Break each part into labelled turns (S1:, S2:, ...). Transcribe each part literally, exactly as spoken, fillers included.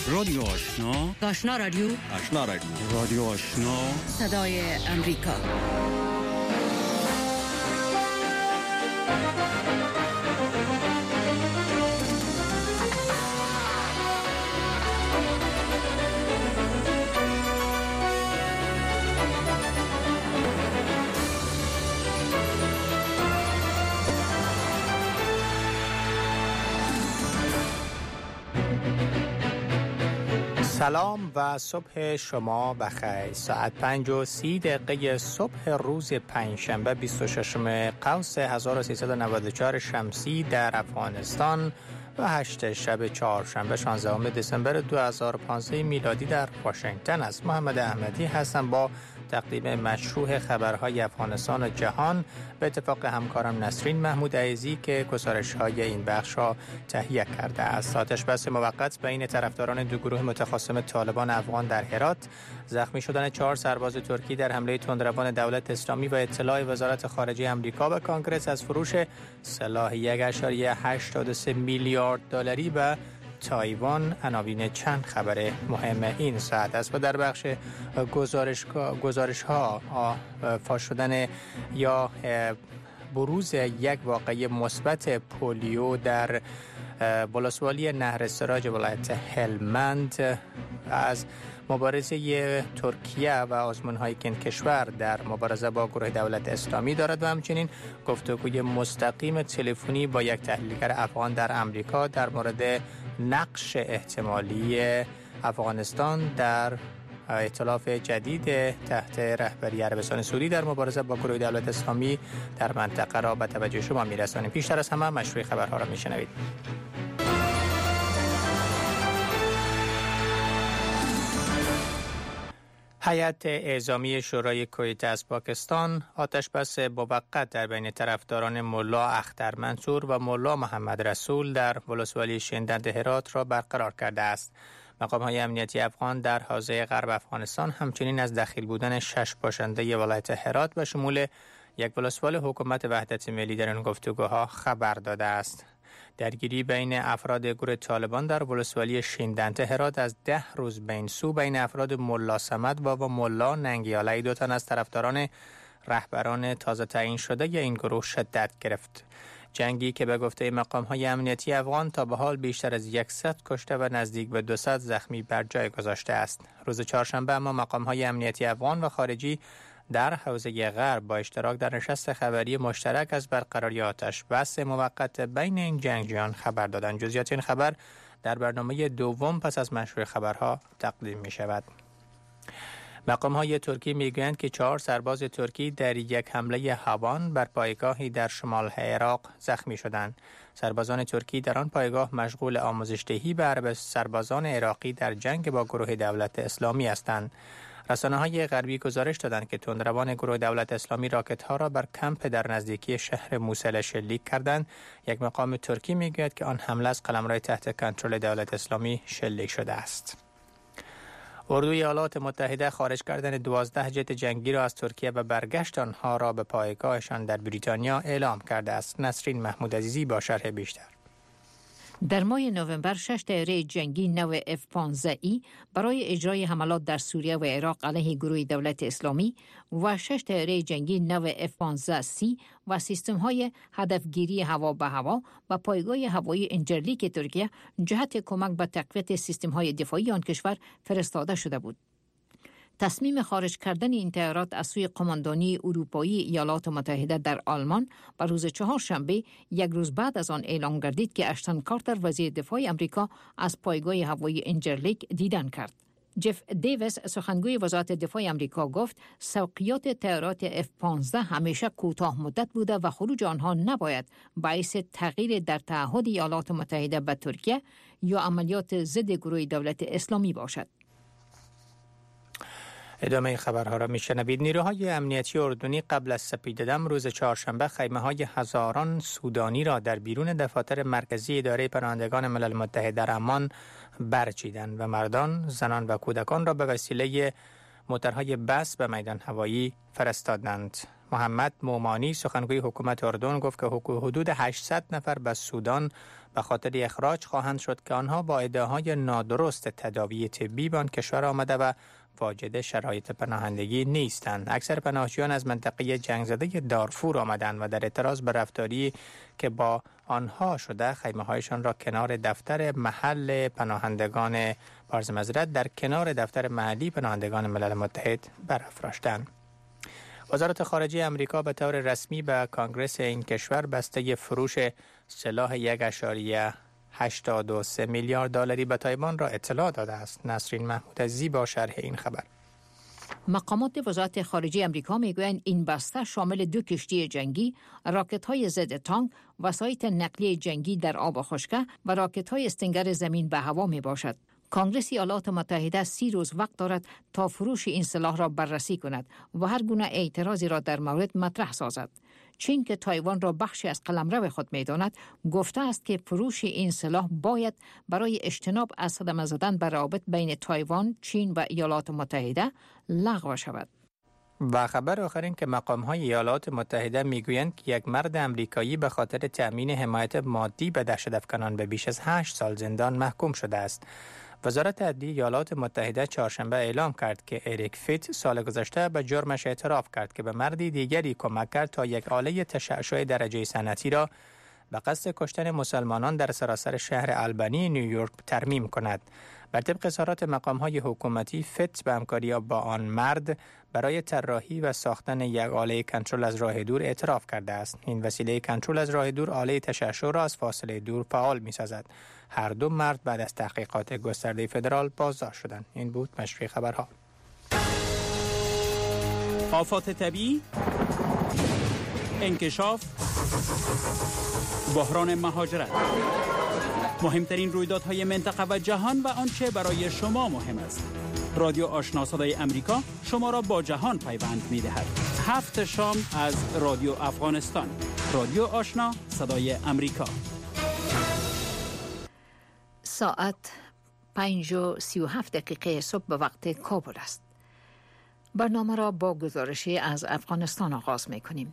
S1: رادیو آشنا،
S2: آشنا رادیو،
S1: آشنا رادیو، رادیو آشنا،
S2: صدای امریکا.
S3: سلام و صبح شما بخیر. ساعت پنج و سی دقیقه صبح روز پنجشنبه بیست و ششم قوس هزار و سیصد و نود و چهار شمسی در افغانستان و هشت شب چهارشنبه شانزدهم دسامبر دو هزار و پانزده میلادی در واشنگتن است. محمد احمدی هستم با تقدیم مشروع خبرهای افغانستان و جهان به اتفاق همکارم نسرین محمود عزیزی که گزارش‌های این بخش را تهیه کرده است. آتش بس موقت بین طرفداران دو گروه متخاصم طالبان افغان در هرات، زخمی شدن چهار سرباز ترکی در حمله تندروان دولت اسلامی و اطلاع وزارت خارجه آمریکا به کنگره از فروش سلاح یک و هشتاد و سه میلیارد دلاری به تایوان عناوین چند خبر مهم این ساعت است. و در بخش گزارش گزارش ها فاش شدن یا بروز یک واقعه مثبت پولیو در ولسوالی نهر سراج ولایت هلمند، از مبارزه ترکیه و آزمون‌های که این کشور در مبارزه با گروه دولت اسلامی دارد و همچنین گفتگوی مستقیم تلفنی با یک تحلیلگر افغان در امریکا در مورد نقش احتمالی افغانستان در ائتلاف جدید تحت رهبری عربستان سعودی در مبارزه با گروه دولت اسلامی در منطقه را به توجه شما می‌رسانیم. پیشتر از همه مشروع خبرها را می‌شنوید. هیئت اعزامی شورای کویت از پاکستان آتش بس موقت در بین طرفداران ملا اختر منصور و ملا محمد رسول در ولسوالی شندند هرات را برقرار کرده است. مقام‌های امنیتی افغان در حوزه غرب افغانستان همچنین از دخیل بودن شش باشنده ولایت هرات به شمول یک ولسوال حکومت وحدت ملی در این گفتگوها خبر داده است. درگیری بین افراد گروه طالبان در ولسوالی شندند هرات از ده روز بین سو بین افراد ملا صمد و ملا ننگیالی، دو تن از طرفداران رهبران تازه تعیین شده ی این گروه شدت گرفت. جنگی که به گفته مقام‌های امنیتی افغان تا به حال بیشتر از صد کشته و نزدیک به دویست زخمی بر جای گذاشته است. روز چهارشنبه اما مقام‌های امنیتی افغان و خارجی در حوزه غرب با اشتراک در نشست خبری مشترک از برقراری آتش بس موقت بین این جنگجویان خبر دادند. جزئیات این خبر در برنامه دوم پس از مشروع خبرها تقدیم می شود. مقام‌های ترکی می‌گویند که چهار سرباز ترکی در یک حمله هوان بر پایگاهی در شمال عراق زخمی شدند. سربازان ترکی در آن پایگاه مشغول آموزش‌دهی به سربازان عراقی در جنگ با گروه دولت اسلامی هستند. رسانه‌های غربی گزارش دادند که تندروان گروه دولت اسلامی راکت‌ها را بر کمپ در نزدیکی شهر موصل شلیک کردند. یک مقام ترکی می‌گوید که آن حمله از قلمرو تحت کنترل دولت اسلامی شلیک شده است. اردوی ایالات متحده خارج کردن دوازده جت جنگی را از ترکیه و برگشت آنها را به پایگاهشان در بریتانیا اعلام کرده است. نسرین محمود عزیزی با شرح بیشتر.
S4: در ماه نوامبر شش طیاره جنگی نو اف پانزده ای برای اجرای حملات در سوریه و عراق علیه گروه دولت اسلامی و شش طیاره جنگی نو اف پانزده سی و سیستم های هدفگیری هوا به هوا و پایگاه هوایی انجرلیک ترکیه جهت کمک به تقویت سیستم های دفاعی آن کشور فرستاده شده بود. تصمیم خارج کردن این طیارات از سوی قماندانی اروپایی ایالات متحده در آلمان بر روز چهارشنبه، یک روز بعد از آن اعلام گردید که اشتن کارتر وزیر دفاع آمریکا از پایگاه هوایی انجرلیک دیدن کرد. جف دیویس سخنگوی وزارت دفاع آمریکا گفت سوقیات طیارات اف پانزده همیشه کوتاه مدت بوده و خروج آنها نباید باعث تغییر در تعهد ایالات متحده به ترکیه یا عملیات ضد گروه دولت اسلامی باشد.
S3: ادامه این خبرها را میشنوید. نیروهای امنیتی اردنی قبل از سپیددم روز چهارشنبه خیمه‌های هزاران سودانی را در بیرون دفاتر مرکزی اداره پناهندگان ملل متحد در عمان برچیدند و مردان، زنان و کودکان را به وسیله موتورهای بس به میدان هوایی فرستادند. محمد مومانی سخنگوی حکومت اردن گفت که حدود هشتصد نفر به سودان به خاطر اخراج خواهند شد که آنها با ادعاهای نادرست تداوی طبی به آن کشور آمده و واجد شرایط پناهندگی نیستند. اکثر پناهجویان از منطقه جنگ زده دارفور آمدند و در اعتراض به رفتاری که با آنها شده خیمه هایشان را کنار دفتر محل پناهندگان بارز معذرت در کنار دفتر محلی پناهندگان ملل متحد برافراشتند. وزارت خارجه امریکا به طور رسمی به کانگرس این کشور بسته فروش سلاح یک اشاریه هشتاد و سه میلیارد دلاری به تایوان را اطلاع داده است. نسرین محمودزی با شرح این خبر.
S4: مقامات وزارت خارجه امریکا میگویند این بسته شامل دو کشتی جنگی، راکت‌های ضد تانک، وسایط نقلیه جنگی در آب خشک و راکت‌های استنگر زمین به هوا می باشد. کانگرس ایالات متحده سی روز وقت دارد تا فروش این سلاح را بررسی کند و هر گونه اعتراضی را در مورد مطرح سازد. چین که تایوان را بخشی از قلمرو خود می‌داند، گفته است که فروش این سلاح باید برای اجتناب از صدمه زدن به روابط بین تایوان، چین و ایالات متحده لغو شود.
S3: و خبر آخر این که مقام‌های ایالات متحده میگویند که یک مرد امریکایی به خاطر تأمین حمایت مادی به دهشت‌افکنان به بیش از هشت سال زندان محکوم شده است. وزارت عدلیه ایالات متحده چهارشنبه اعلام کرد که اریک فیت سال گذشته به جرمش اعتراف کرد که به مردی دیگری کمک کرد تا یک آله تشعشع درجه صنعتی را به قصد کشتن مسلمانان در سراسر شهر آلبانی نیویورک ترمیم کند. بر طبق اظهارات مقام‌های حکومتی، فیت به همکاری با آن مرد برای طراحی و ساختن یک آله کنترل از راه دور اعتراف کرده است. این وسیله کنترل از راه دور آله تشعشع را از فاصله دور فعال می‌سازد. هر دو مرد بعد از تحقیقات گسترده فدرال بازداشت شدند. این بود مشروع خبرها.
S1: آفات طبیعی، انکشاف، بحران مهاجرت، مهمترین رویدادهای منطقه و جهان و آنچه برای شما مهم است. رادیو آشنا صدای امریکا شما را با جهان پیوند می‌دهد. هفت شام از رادیو افغانستان. رادیو آشنا صدای امریکا.
S4: ساعت پنج و سی و هفت دقیقه صبح به وقت کابل است. برنامه را با گزارشی از افغانستان آغاز می‌کنیم.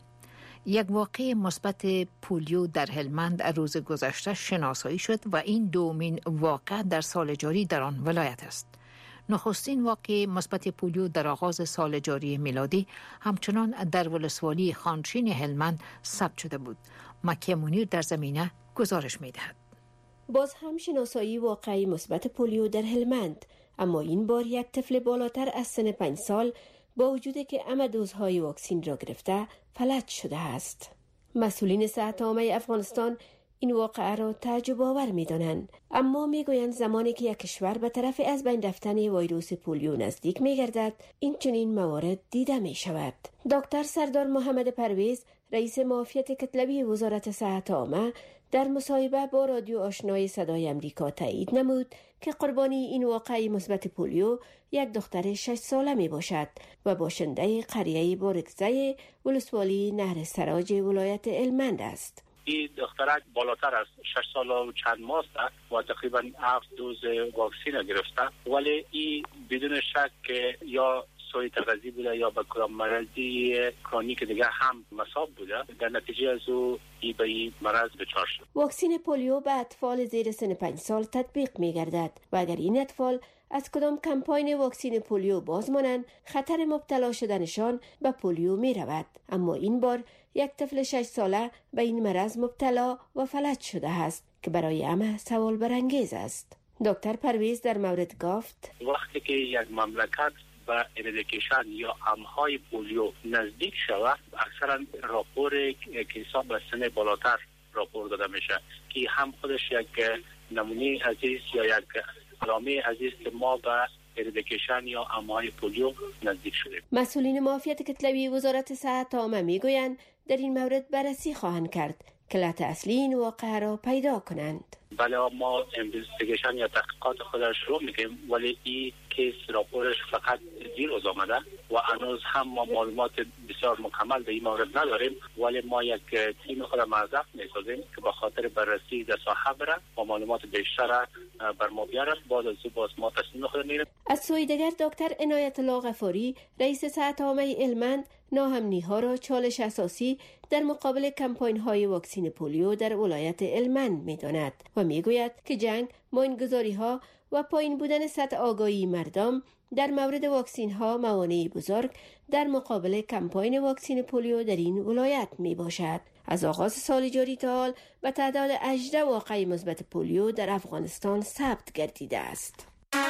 S4: یک واقعه مثبت پولیو در هلمند روز گذشته شناسایی شد و این دومین واقعه در سال جاری در آن ولایت است. نخستین واقعه مثبت پولیو در آغاز سال جاری میلادی همچنان در ولسوالی خانشین هلمند ثبت شده بود. مکیه منیر در زمینه گزارش می‌دهد.
S5: باز هم شناسایی واقعی مثبت پولیو در هلمند، اما این بار یک طفل بالاتر از سن پنج سال با وجودی که همه دوزهای واکسین را گرفته فلج شده است. مسئولین صحت عامه افغانستان این واقعه را تعجب آور می دانند، اما می گویند زمانی که یک کشور به طرف از بین رفتن ویروس پولیو نزدیک می گردد، این چنین موارد دیده می شود. دکتر سردار محمد پرویز، رئیس معافیت کتلوی وزارت صحت عامه، در مصاحبه با رادیو آشنای صدای امریکا تایید نمود که قربانی این واقعه مثبت پولیو یک دختر شش ساله می باشد و باشنده قریه بارکزه ولسوالی نهر سراج ولایت هلمند است.
S6: این دخترک بالاتر از شش سال و چند ماه است و تقریبا هفت دوز واکسین گرفته، ولی این بدون شک که یا سوی تغذی بوده یا به کدام مرضی کرونیک دیگه هم مصاب بوده، در نتیجه از او ای به این مرض دچار شد.
S5: واکسین پولیو به اطفال زیر سن پنج سال تطبیق می گردد و اگر این اطفال از کدام کمپاین واکسین پولیو باز مانند، خطر مبتلا شدنشان به پولیو می رود. اما این بار یک طفل شش ساله به این مرض مبتلا و فلج شده است که برای همه سوال برانگیز است. دکتر پرویز در مورد گفت
S6: وقتی که یک مملکت به اردیکیشن یا امهای پولیو نزدیک شود، اکثرا راپور که حساب به سن بالاتر راپور داده میشه که هم خودش یک نمونه عزیز یا یک علامه عزیز که ما به اردیکیشن یا امهای پولیو نزدیک شدیم. مسئولین
S5: معافیت کتلوی وزارت صحت عامه میگویند در این مورد بررسی خواهند کرد که علت اصلی این واقعه را پیدا کنند.
S6: بله، ما اینوستیگیشن یا تحقیقات خود را شروع میکنیم، ولی این کیس راپورش فقط دیروز آمده و هنوز هم ما معلومات بسیار مکمل در این مورد نداریم، ولی ما یک تیم خود موظف می‌سازیم که به خاطر بررسی در ساحه بره و معلومات بیشتر بر ما بیاره. بعد از باز ما تصمیم خود می‌گیریم.
S5: از سوی دیگر دکتر عنایت الله غفاری رئیس سطح عامه هلمند ناامنی‌ها را چالش اساسی در مقابل کمپاین‌های واکسین پولیو در ولایت هلمند می‌داند و می‌گوید که جنگ، ماینگذاری‌ها و پایین بودن سطح آگاهی مردم در مورد واکسین‌ها موانعی بزرگ در مقابل کمپاین واکسین پولیو در این ولایت میباشد. از آغاز سال جاری تا حال به تعداد هجده واقعه مثبت پولیو در افغانستان ثبت گردیده است.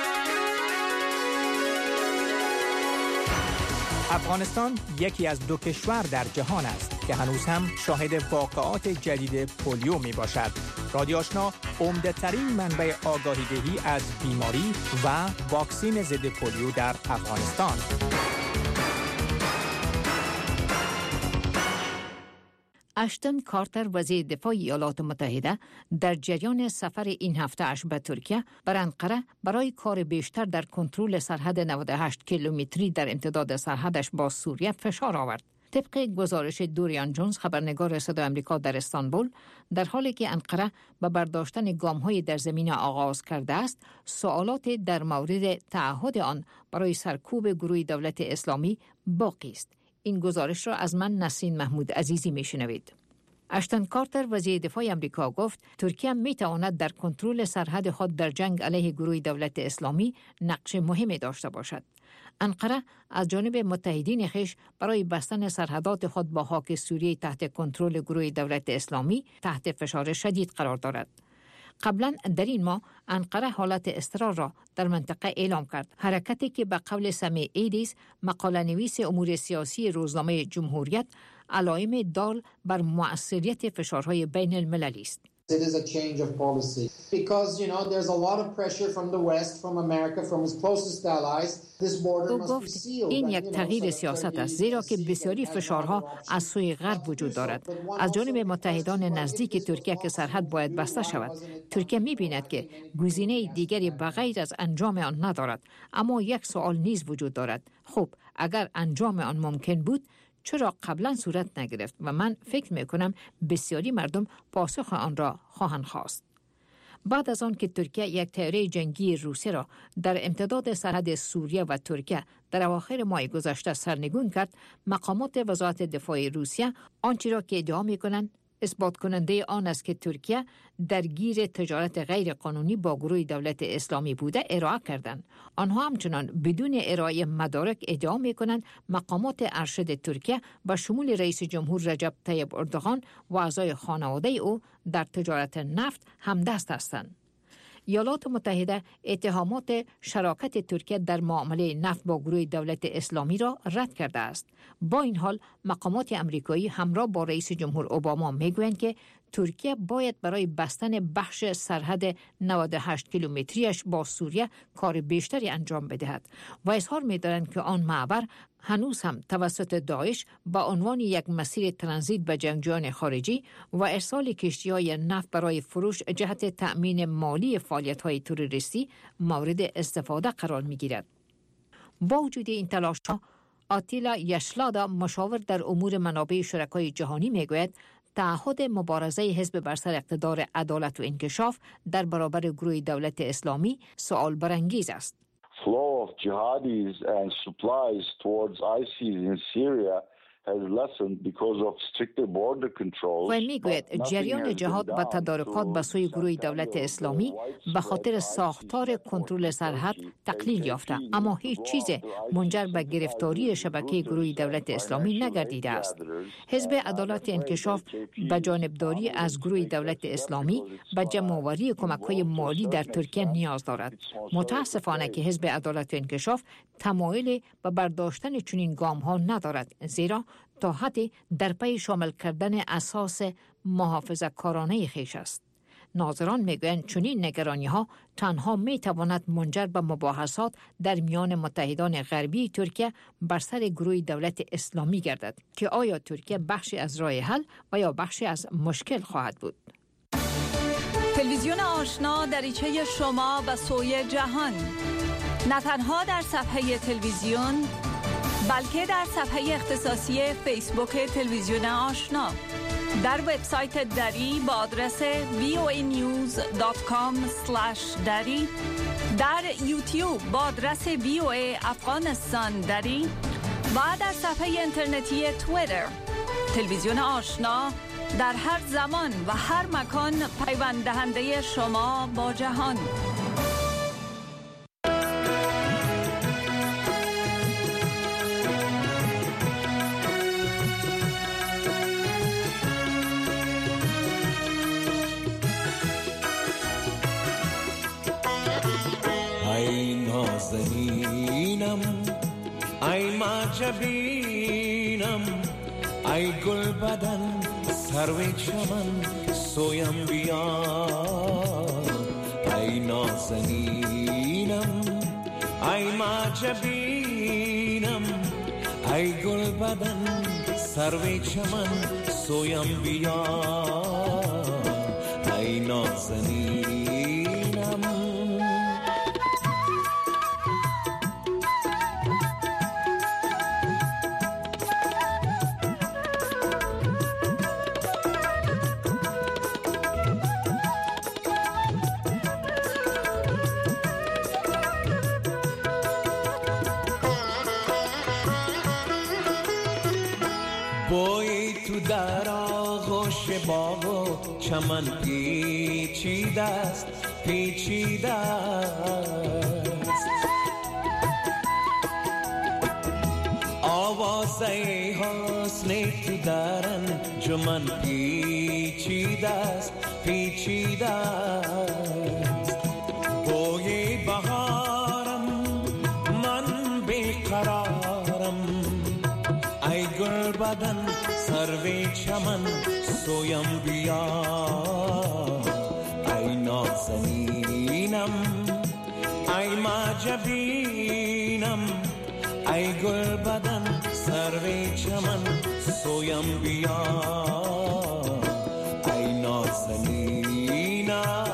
S3: افغانستان یکی از دو کشور در جهان است که هنوز هم شاهد واقعات جدید پولیو می باشد. رادیو آشنا عمده ترین منبع آگاهی دهی از بیماری و واکسین ضد پولیو در افغانستان.
S4: اشتن کارتر وزیر دفاع ایالات متحده در جریان سفر این هفته اش به ترکیه بر انقره برای کار بیشتر در کنترل سرحد نود و هشت کیلومتری در امتداد سرحدش با سوریه فشار آورد. طبق گزارش دوریان جونز خبرنگار صدای آمریکا در استانبول، در حالی که انقره به برداشتن گام‌های در زمین آغاز کرده است، سوالات در مورد تعهد آن برای سرکوب گروه دولت اسلامی باقی است. این گزارش را از من نسرین محمود عزیزی میشنوید. اشتن کارتر وزیر دفاع آمریکا گفت ترکیه میتواند در کنترل سرحد خود در جنگ علیه گروه دولت اسلامی نقش مهمی داشته باشد. انقره از جانب متحدین خویش برای بستن سرحدات خود با خاک سوریه تحت کنترل گروه دولت اسلامی تحت فشار شدید قرار دارد. قبلا در این ماه انقره حالت اضطرار را در منطقه اعلام کرد، حرکتی که به قول سمیع ایدیس مقاله نویس امور سیاسی روزنامه جمهوریت علائم دال بر مؤثریت فشارهای بین المللی است.
S7: It is a change of policy because you know there's a lot of pressure from the West, from America, from its closest allies. This border must be sealed.
S4: این یک تغییر سیاست است، زیرا که بسیاری فشارها از سوی غرب وجود دارد. از جانب متحدان نزدیک ترکیه که سرحد باید بسته شود. ترکیه می‌بیند که گزینه دیگری بغیر از انجام آن ندارد. اما یک سوال نیز وجود دارد. خب اگر انجام آن ممکن بود چرا قبلا صورت نگرفت؟ و من فکر میکنم بسیاری مردم پاسخ آن را خواهند خواست. بعد از آن که ترکیه یک طیاره جنگی روسی را در امتداد سرحد سوریه و ترکیه در اواخر ماه گذشته سرنگون کرد، مقامات وزارت دفاع روسیه آنچه را که ادعا میکنند اثبات کننده آن است که ترکیه درگیر تجارت غیر قانونی با گروه دولت اسلامی بوده ارائه کردند. آنها همچنان بدون ارائه مدارک ادعا می‌کنند مقامات ارشد ترکیه به شمول رئیس جمهور رجب طیب اردوغان و اعضای خانواده او در تجارت نفت همدست هستند. ایالات متحده اتهامات شراکت ترکیه در معامله نفت با گروه دولت اسلامی را رد کرده است. با این حال مقامات امریکایی همراه با رئیس جمهور اوباما میگویند که ترکیه باید برای بستن بخش سرحد نود و هشت کیلومتریش با سوریه کار بیشتری انجام بدهد و اظهار می‌دارند که آن معبر هنوز هم توسط داعش با عنوان یک مسیر ترانزیت به جنگجویان خارجی و ارسال کشتی‌های نفت برای فروش جهت تأمین مالی فعالیت‌های تروریستی مورد استفاده قرار می‌گیرد. با وجود این تلاش‌ها، آتیلا یشلادا مشاور در امور منابع شرکای جهانی میگوید تعهد مبارزه حزب بر سر اقتدار عدالت و انکشاف در برابر گروه دولت اسلامی سوال برانگیز است.
S8: Flow of jihadis and supplies towards ISIS in Syria has lessened because of stricter border controls.
S4: و میگوید جریان جهاد و تدارکات به سوی گروه دولت اسلامی به خاطر ساختار کنترل سرحد تقلیل یافته، اما هیچ چیز منجر به گرفتاری شبکه گروه دولت اسلامی نگردیده است. حزب عدالت انکشاف به جانبداری از گروه دولت اسلامی به جمع‌آوری کمک‌های مالی در ترکیه نیاز دارد. متاسفانه که حزب عدالت انکشاف تمایل به برداشتن چنین گام‌ها ندارد، زیرا تا حدی در پی شامل کردن اساس محافظه‌کارانه خویش است. ناظران میگویند چنین نگرانی‌ها تنها میتواند منجر به مباحثات در میان متحدان غربی ترکیه بر سر گروه دولت اسلامی گردد که آیا ترکیه بخشی از راه حل و یا بخشی از مشکل خواهد بود.
S2: تلویزیون آشنا دریچه شما و سوی جهان، نه تنها در صفحه تلویزیون بلکه در صفحه اختصاصی فیسبوک تلویزیون آشنا، در وبسایت دری با آدرس وی او ای نیوز دات کام اسلش دری، در یوتیوب با آدرس وی او ای افغانستان دری و در صفحه اینترنتی توییتر. تلویزیون آشنا در هر زمان و هر مکان پیوند دهنده شما با جهان.
S9: ای نازنینم، ای معجبینم، ای گل بدن سرو چمن سویم بیا. ای نازنینم، ای معجبینم، ای گل بدن سرو چمن سویم بیا. ای نازنینم، بوی تو در آغوش باغ و چمن پیچیده است، پیچیده است. آوازه حسن تو در انجمن پیچیده است، پیچیده است. بوی بهارم من بیقرارم، ای گل بدن سرو چمن سویم بیا. ای نازنینم، ای معجبینم، ای گل بدن سرو چمن سویم بیا. ای نازنینم،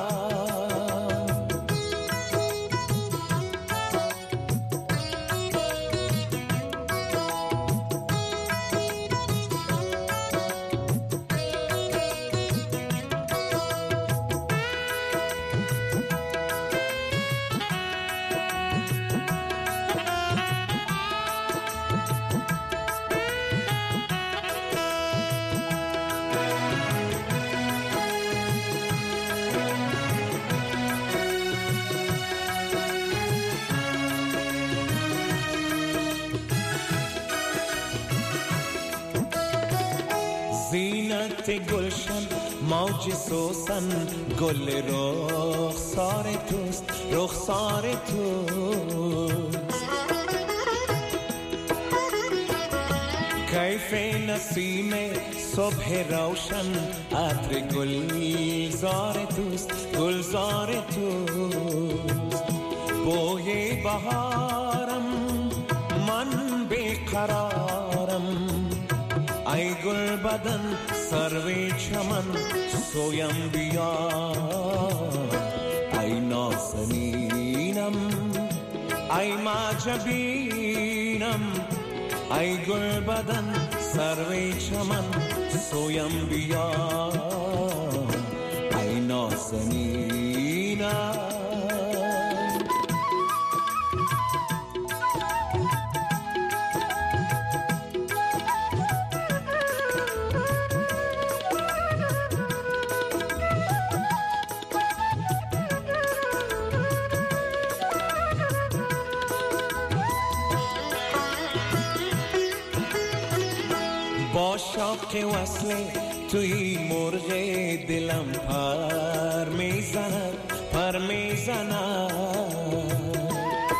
S9: زینت گلشن موج سوسن، گل رخسار توست، رخسار توست. کیف نسیم صبح روشن، عطر گلزار توست، گلزار توست. بوی بهارم من بیقرارم، ای گل بدن سرو چمن سویم بیا. ای نازنینم، ای معجبینم، ای گل بدن سرو چمن سویم بیا. ای نازنینم، با شوق وصل توی مرغ دلم پر میزند، پر میزند.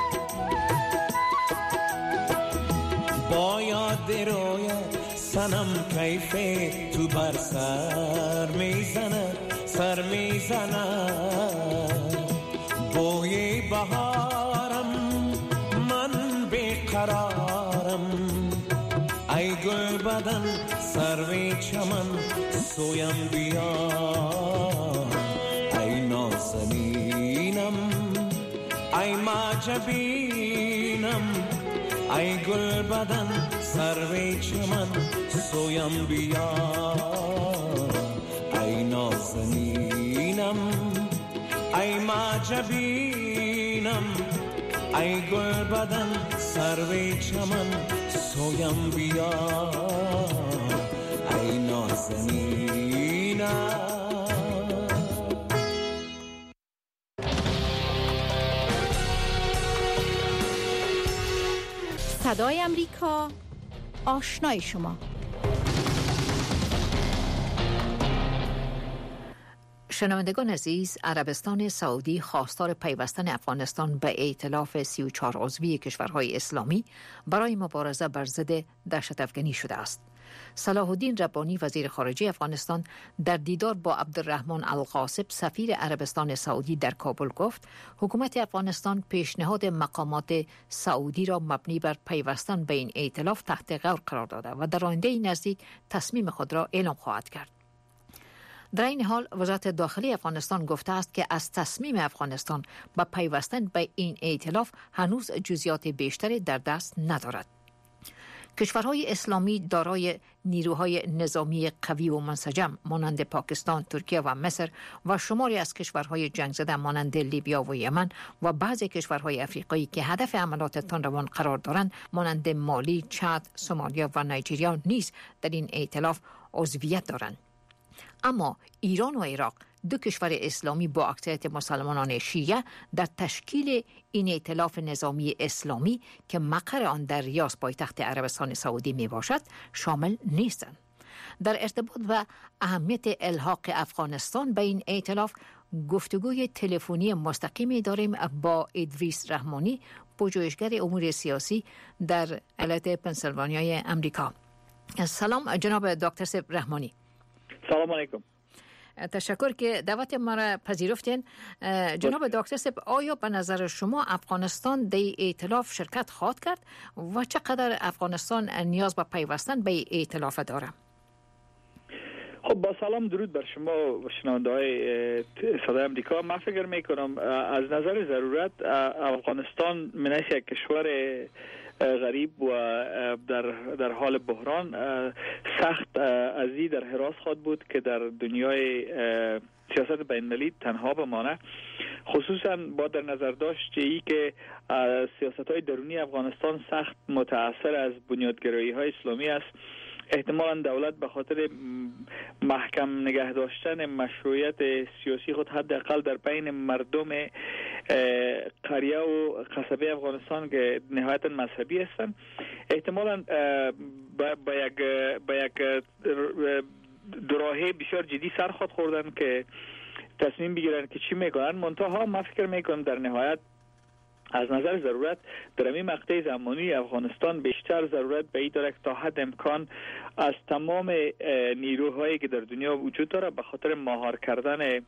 S9: با یاد رویت سنم کیف تو بر سر میزند، سر میزند. بوی بهارم من بیقرارم، ای گل بدن سرو چمن سویم بیا. ای نازنینم، ای معجبینم، ای گل بدن سروی چمن سویم بیا، ای نازنینم ای معجبینم، ای گل بدن سروی چمن سویم بیا، ای نازنینم.
S4: صدای امریکا، آشنای شما. شنوندگان عزیز، عربستان سعودی خواستار پیوستن افغانستان به ائتلاف سی و چهار عضوی کشورهای اسلامی برای مبارزه بر ضد دهشت افکنی شده است. صلاح الدین ربانی وزیر خارجه افغانستان در دیدار با عبدالرحمن القاسب سفیر عربستان سعودی در کابل گفت حکومت افغانستان پیشنهاد مقامات سعودی را مبنی بر پیوستن به این ائتلاف تحت غور قرار داده و در آینده نزدیک تصمیم خود را اعلام خواهد کرد. در این حال وزارت داخلی افغانستان گفته است که از تصمیم افغانستان به پیوستن به این ائتلاف هنوز جزئیات بیشتری در دست ندارد. کشورهای اسلامی دارای نیروهای نظامی قوی و منسجم مانند پاکستان، ترکیه و مصر و شماری از کشورهای جنگ زده مانند لیبیا و یمن و بعضی کشورهای افریقایی که هدف عملات تندروان قرار دارند مانند مالی، چاد، سومالیا و نایجریا نیز در این ائتلاف عضویت دارند. اما ایران و عراق، دو کشور اسلامی با اکثریت مسلمانان شیعه، در تشکیل این ائتلاف نظامی اسلامی که مقر آن در ریاض پایتخت عربستان سعودی می باشد شامل نیستند. در ارتباط با اهمیت الحاق افغانستان به این ائتلاف گفتگوی تلفنی مستقیمی داریم با ادریس رحمانی، پژوهشگر امور سیاسی در ایالت پنسیلوانیای امریکا. سلام جناب دکتر سیب رحمانی.
S10: سلام علیکم.
S4: تشکر که دعوت ما را پذیرفتین. جناب دکتر سیب، آیا به نظر شما افغانستان در ائتلاف شرکت خواهد کرد و چقدر افغانستان نیاز به پیوستن به ائتلاف داره؟
S10: خب با سلام درود بر شما و شنونده های صدای امریکا. من فکر میکنم از نظر ضرورت افغانستان من یک کشور غریب و در در حال بحران سخت ازی در حراس خواهد بود که در دنیای سیاست بین‌المللی تنها بمانه، خصوصا با در نظر داشت ای که سیاست‌های درونی افغانستان سخت متأثر از بنیادگرایی های اسلامی است. احتمالاً دولت به خاطر محکم نگه داشتن مشروعیت سیاسی خود حداقل در بین مردم قریه و قصبه افغانستان که نهایتاً مذهبی هستند، احتمالاً با یک با یک دراهه بسیار جدی سر خود خوردن که تصمیم بگیرن که چی میکنن. منتها من فکر میکنم در نهایت از نظر ضرورت در این مقطع زمانی افغانستان بیشتر ضرورت به این داره که تا حد امکان از تمام نیروهایی که در دنیا وجود داره به خاطر مهار کردن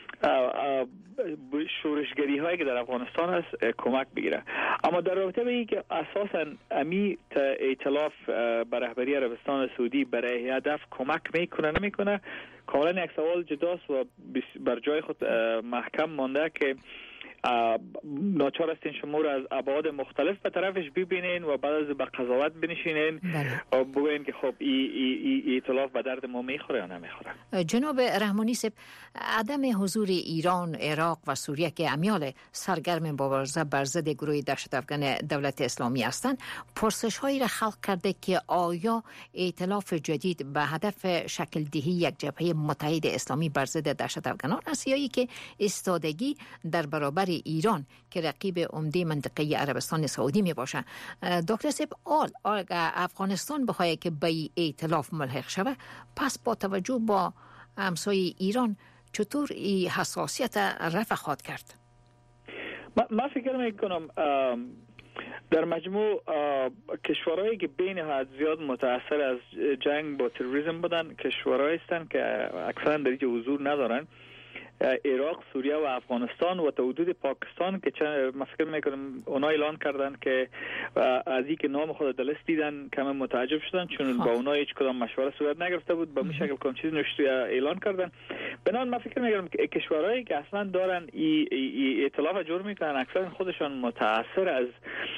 S10: شورشگری هایی که در افغانستان هست کمک بگیره. اما در رابطه به این که اساسا امی ائتلاف بر رهبری عربستان سعودی برای هدف کمک میکنه نمیکنه، کاملا یک سوال جداست و بر جای خود محکم مانده که ناچار هستین شما رو از ابعاد مختلف به طرفش ببینین و بعد از به قضاوت بنشینین و بگوین که خب این ای ای ائتلاف به درد ما میخوره یا نمیخوره.
S4: جناب رحمانی صاحب، عدم حضور ایران، عراق و سوریه که امیال سرگرم مبارزه بر ضد گروه دهشت افکن دولت اسلامی هستند، پرسش هایی را خلق کرده که آیا ائتلاف جدید به هدف شکل دهی یک جبهه متحد اسلامی بر ضد دهشت افکنان است یا ای که ایستادگی در برابر ایران که رقیب عمده منطقه عربستان سعودی می باشه. دکتر سیب، آل افغانستان بخواهد که به ائتلاف ملحق شود، پس با توجه با همسایه ایران چطور این حساسیت رفع خواهد کرد؟
S10: من فکر می کنم در مجموع کشورهایی که بین حد زیاد متاثر از جنگ با تروریسم بودن کشورهایی هستند که اکثرا در اینجا حضور ندارن: عراق، سوریه و افغانستان و تا حدود پاکستان که من فکر میکنم اونا اعلان کردن که از این که نام خود در لیست دیدن کم متعجب شدن، چون با اونا هیچ کدام مشوره صورت نگرفته بود، به این شکل کم چیز نشتی اعلان کردن. بنابراین من فکر میکنم که کشورهایی که اصلا دارن ای ائتلاف جور میکنن اکثرا خودشان متاثر از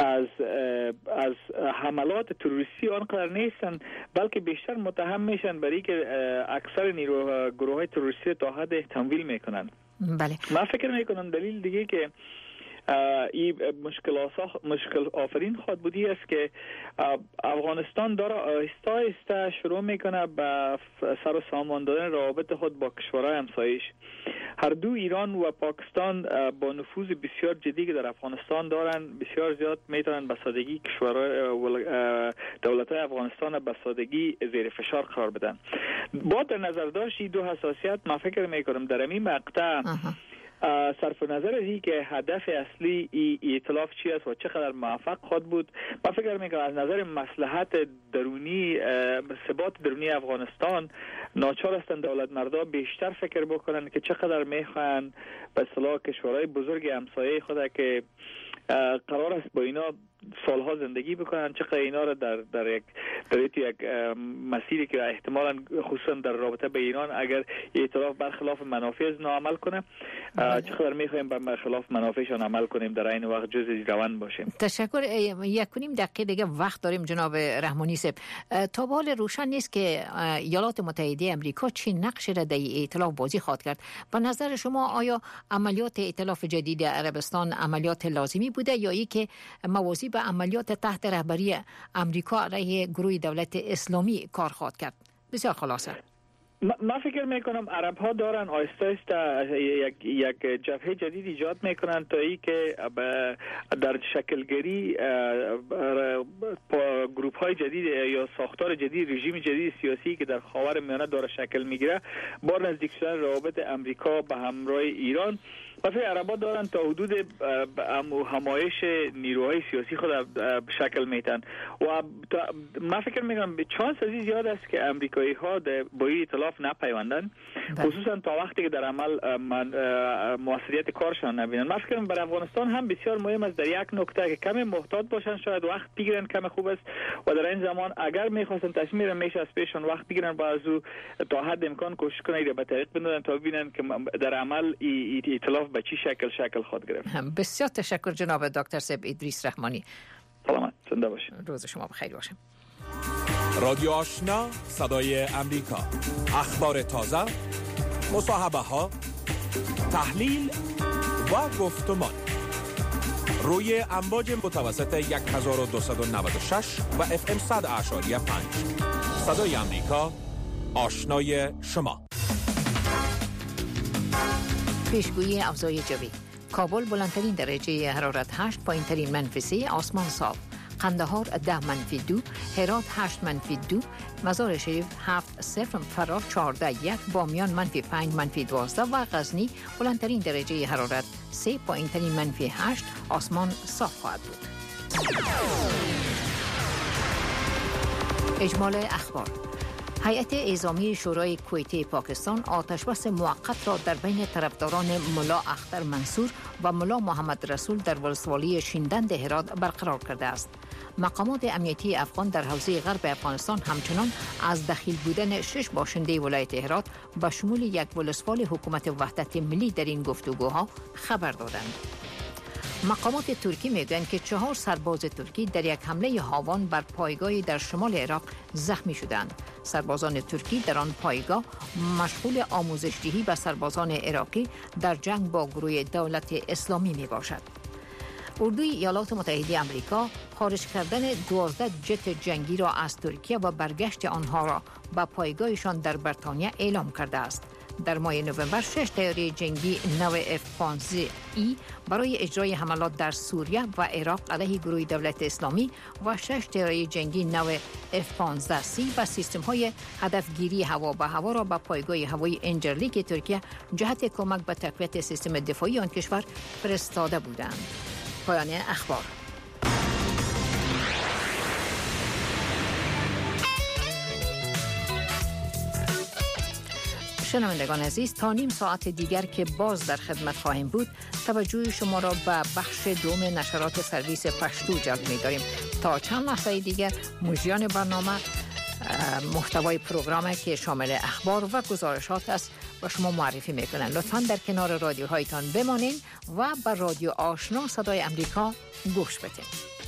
S10: از از حملات تروریستی آنقدر نیستن، بلکه بیشتر متهم میشن برای که اکثر نیرو گروه های تروریستی تا حد تمویل میکنن.
S4: بله.
S10: من فکر میکنم دلیل دیگه که این مشکل مشکل آفرین خود بودی است که افغانستان داره آهسته آهسته شروع میکنه به سر و سامان دادن روابط خود با کشورهای همسایش. هر دو ایران و پاکستان با نفوذ بسیار جدی که در افغانستان دارن بسیار زیاد میتونن به سادگی کشورهای دولت‌های افغانستان به سادگی زیر فشار قرار بدن. با در نظر داشت این دو حساسیت من فکر میکنم در این مقطع صرف نظر از این که هدف اصلی ای ائتلاف چی است و چقدر موفق خود بود، من فکر میکنم از نظر مصلحت درونی ثبات درونی افغانستان ناچار هستند دولت مردا بیشتر فکر بکنن که چقدر میخوان به اصطلاح کشورهای بزرگ همسایه خود که قرار است با اینا سالها زندگی بکنن چقدر اینا را در در یک در یک مسیری که احتمالاً خصوصا در رابطه با ایران اگر ائتلاف برخلاف منافع از عمل کنه چقدر میخوایم برخلاف منافعشان عمل کنیم در این وقت جزء روند باشیم.
S4: تشکر. یک کنیم دقیقه دیگه وقت داریم جناب رحمانی صاحب. تا به حال روشن نیست که ایالات متحده آمریکا چه نقشی را در ائتلاف بازی خواهد کرد. به نظر شما آیا عملیات ائتلاف جدید عربستان عملیات لازمی بوده یا ای که موازی به عملیات تحت رهبری امریکا علیه گروه دولت اسلامی کار خواهد کرد؟ بسیار خلاصه.
S10: من فکر میکنم عرب ها دارن آهسته آهسته یک یک جبهه جدید ایجاد میکنن تا ای که در شکلگیری گروپ های جدید یا ساختار جدید رژیم جدید سیاسی که در خاورمیانه داره شکل میگیره با نزدیک شدن روابط امریکا به همراه ایران و فکر عربا دارن تا حدود همایش نیروهای سیاسی خود شکل میتن و من فکر میکنم چانس ازی زیاد است که امریکایی ها با این ائتلاف نپیوندن خصوصا تا وقتی که در عمل موثریت کارشان نبینن. من فکر میکنم برای افغانستان هم بسیار مهم است در یک نکته که کمی محتاط باشن، شاید وقت بگیرن کمی خوب است و در این زمان اگر میخواستن تصمیم میشه از پیشون وقت بگیرن با از تا حد امکان کوشش کنن به طریق بندازن تا ببینن که در عمل ائتلاف به چی شکل شکل خود گرفت.
S4: بسیار تشکر جناب دکتر صاحب ادریس رحمانی.
S10: سلامت زنده باشین.
S4: روز شما بخیر باشه.
S11: رادیو آشنا صدای امریکا، اخبار تازه، مصاحبه ها، تحلیل و گفتمان روی امواج متوسط هزار و دویست و نود و شش و اف ام صد اعشاری پنج. صدای امریکا، آشنای شما.
S4: پیشگویی اوضاع جوی. کابل بلندترین درجه حرارت هشت، پایینترین منفی سه، آسمان صاف. قندهار ده منفی دو، هرات هشت منفی دو، مزار شریف هفت صفر، فراه چهارده یک، بامیان منفی پنج منفی دوازده و غزنی بلندترین درجه حرارت سه، پایینترین منفی هشت، آسمان صاف خواهد بود. اجمال اخبار. هیئت اعزامی شورای کویتی پاکستان آتشبس موقت را در بین طرفداران ملا اختر منصور و ملا محمد رسول در ولسوالی شیندند هرات برقرار کرده است. مقامات امنیتی افغان در حوزه غرب افغانستان همچنان از دخیل بودن شش باشنده ولایت هرات به شمول یک ولسوال حکومت وحدت ملی در این گفتگوها خبر دادند. مقامات ترکی میگویند که چهار سرباز ترکی در یک حمله هاوان بر پایگاهی در شمال عراق زخمی شدند. سربازان ترکی در آن پایگاه مشغول آموزش دهی به سربازان عراقی در جنگ با گروه دولت اسلامی می باشد. اردوی ایالات متحده آمریکا خارج کردن دوازده جت جنگی را از ترکیه و برگشت آنها را به پایگاهشان در بریتانیا اعلام کرده است. در ماه نوامبر شش طیاره جنگی نو اف پانزده ای برای اجرای حملات در سوریه و عراق علیه گروه دولت اسلامی و شش طیاره جنگی نو اف پانزده سی و سیستم های هدفگیری هوا به هوا را به پایگاه هوایی انجرلیک ترکیه جهت کمک به تقویت سیستم دفاعی آن کشور فرستاده بودند. پایان اخبار. شنوندگان عزیز، تا نیم ساعت دیگر که باز در خدمت خواهیم بود، توجه شما را به بخش دوم نشرات سرویس پشتو جلب می‌داریم. تا چند لحظه دیگر مجریان برنامه محتوای پروگرامی که شامل اخبار و گزارشات است با شما معرفی میکنن. لطفاً در کنار رادیوهایتان بمانید و به رادیو آشنا صدای امریکا گوش بدید.